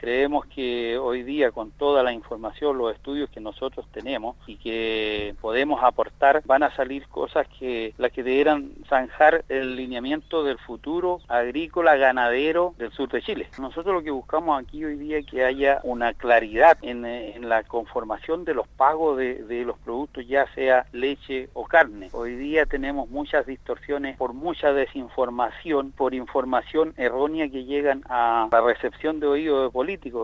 Creemos que hoy día, con toda la información, los estudios que nosotros tenemos y que podemos aportar, van a salir cosas las que debieran zanjar el lineamiento del futuro agrícola, ganadero del sur de Chile. Nosotros lo que buscamos aquí hoy día es que haya una claridad en la conformación de los pagos de los productos, ya sea leche o carne. Hoy día tenemos muchas distorsiones por mucha desinformación, por información errónea que llegan a la recepción de oídos de políticos.